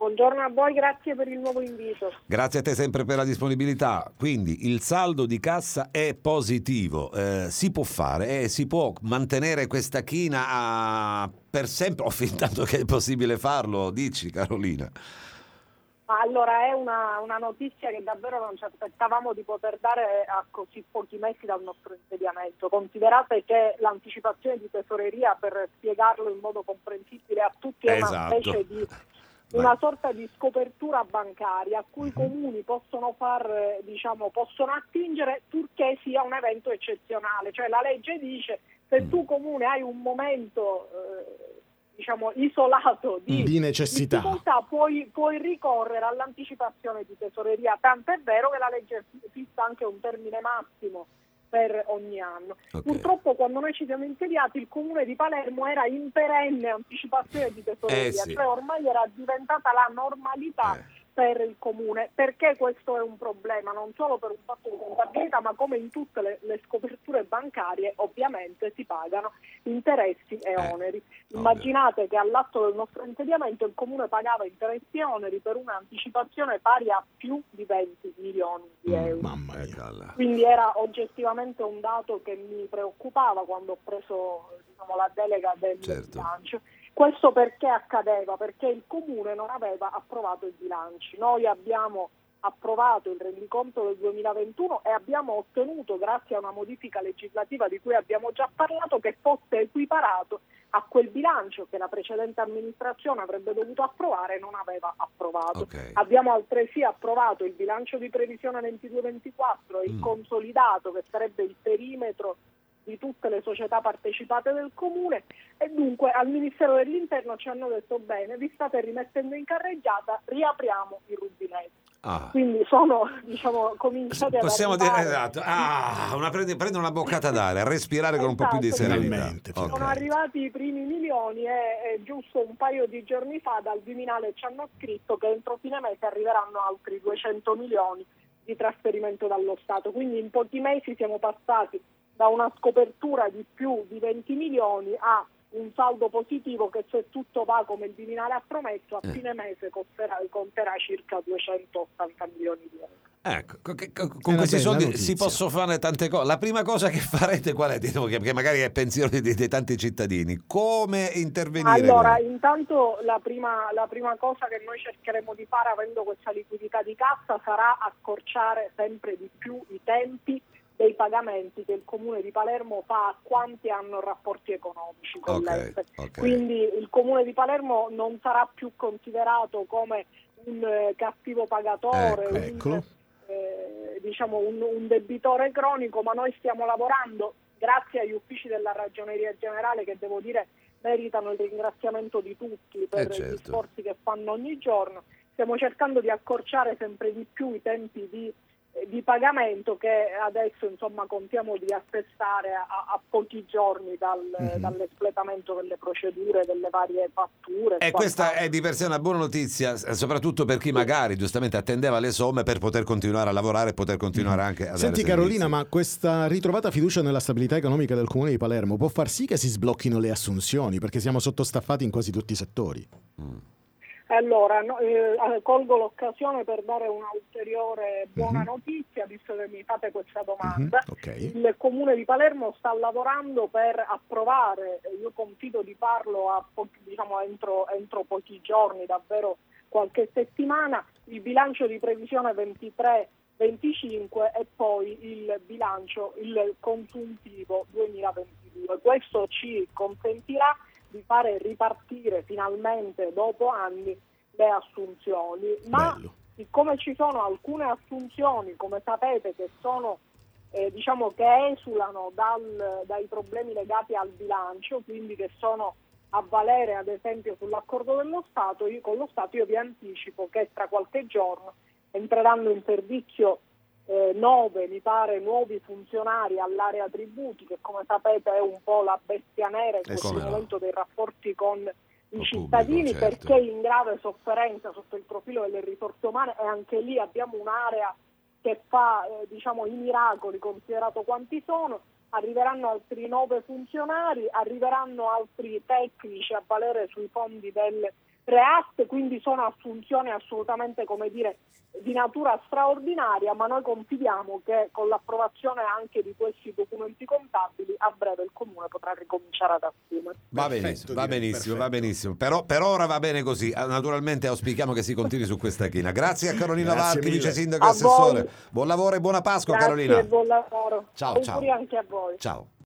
Buongiorno a voi, grazie per il nuovo invito. Grazie a te sempre per la disponibilità. Quindi il saldo di cassa è positivo, si può fare, si può mantenere questa china per sempre o fin tanto che è possibile farlo, dici Carolina? Allora, è una notizia che davvero non ci aspettavamo di poter dare a così pochi mesi dal nostro insediamento. Considerate che l'anticipazione di tesoreria, per spiegarlo in modo comprensibile a tutti, è una specie di una sorta di scopertura bancaria a cui i comuni possono possono attingere purché sia un evento eccezionale. Cioè la legge dice: se tu comune hai un momento isolato di necessità, difficoltà, puoi ricorrere all'anticipazione di tesoreria, tanto è vero che la legge fissa anche un termine massimo per ogni anno. Okay. Purtroppo quando noi ci siamo insediati il comune di Palermo era in perenne anticipazione di tesoreria, cioè ormai era diventata la normalità per il comune. Perché questo è un problema? Non solo per un fatto di contabilità, ma come in tutte le scoperture bancarie ovviamente si pagano interessi e oneri. Immaginate che all'atto del nostro insediamento il comune pagava interessi e oneri per un'anticipazione pari a più di 20 milioni di euro. Mamma mia. Quindi era oggettivamente un dato che mi preoccupava quando ho preso la delega del bilancio. Questo perché accadeva? Perché il comune non aveva approvato i bilanci. Noi abbiamo approvato il rendiconto del 2021 e abbiamo ottenuto, grazie a una modifica legislativa di cui abbiamo già parlato, che fosse equiparato a quel bilancio che la precedente amministrazione avrebbe dovuto approvare e non aveva approvato. Okay. Abbiamo altresì approvato il bilancio di previsione 22-24, il consolidato, che sarebbe il perimetro di tutte le società partecipate del comune, e dunque al Ministero dell'Interno ci hanno detto: bene, vi state rimettendo in carreggiata, riapriamo i rubinetti. Quindi sono cominciati possiamo dire prendere una boccata d'aria, respirare con un po' più di serenità. Sono arrivati i primi milioni e giusto un paio di giorni fa dal Viminale ci hanno scritto che entro fine mese arriveranno altri 200 milioni di trasferimento dallo Stato. Quindi in pochi mesi siamo passati da una scopertura di più di 20 milioni a un saldo positivo che, se tutto va come il Viminale ha promesso, a fine mese conterà circa 280 milioni di euro. Ecco, con questi soldi si possono fare tante cose. La prima cosa che farete qual è? Che magari è pensiero dei tanti cittadini. Come intervenire? Allora, intanto la prima cosa che noi cercheremo di fare, avendo questa liquidità di cassa, sarà accorciare sempre di più i tempi dei pagamenti che il Comune di Palermo fa a quanti hanno rapporti economici con l'ENPE. Quindi il Comune di Palermo non sarà più considerato come un cattivo pagatore, un debitore cronico, ma noi stiamo lavorando grazie agli uffici della Ragioneria Generale, che devo dire meritano il ringraziamento di tutti per gli sforzi che fanno ogni giorno. Stiamo cercando di accorciare sempre di più i tempi di pagamento, che adesso contiamo di assestare a pochi giorni dall'espletamento delle procedure, delle varie fatture. E questa è di per sé una buona notizia, soprattutto per chi magari giustamente attendeva le somme per poter continuare a lavorare e poter continuare anche a Senti Carolina, ma questa ritrovata fiducia nella stabilità economica del Comune di Palermo può far sì che si sblocchino le assunzioni, perché siamo sottostaffati in quasi tutti i settori? Allora, colgo l'occasione per dare una ulteriore buona notizia, visto che mi fate questa domanda. Il Comune di Palermo sta lavorando per approvare, io confido di farlo entro pochi giorni, davvero qualche settimana, il bilancio di previsione 23-25 e poi il consuntivo 2022. Questo ci consentirà di fare ripartire finalmente dopo anni le assunzioni. Ma siccome ci sono alcune assunzioni, come sapete, che sono che esulano dai problemi legati al bilancio, quindi che sono a valere ad esempio sull'accordo con lo Stato, io vi anticipo che tra qualche giorno entreranno in servizio 9 nuovi funzionari all'area tributi, che come sapete è un po' la bestia nera in questo momento dei rapporti con i cittadini, perché in grave sofferenza sotto il profilo delle risorse umane, e anche lì abbiamo un'area che fa i miracoli, considerato quanti sono. Arriveranno altri 9 funzionari, arriveranno altri tecnici a valere sui fondi del preaste, quindi sono assunzioni assolutamente, come dire, di natura straordinaria, ma noi confidiamo che con l'approvazione anche di questi documenti contabili a breve il Comune potrà ricominciare ad assumere. Va benissimo. Per ora va bene così. Naturalmente auspichiamo che si continui su questa china. Grazie a Carolina Varchi, vice sindaco e assessore. Buon lavoro e buona Pasqua. Grazie, Carolina. Buon lavoro. Ciao. Auguri anche a voi. Ciao.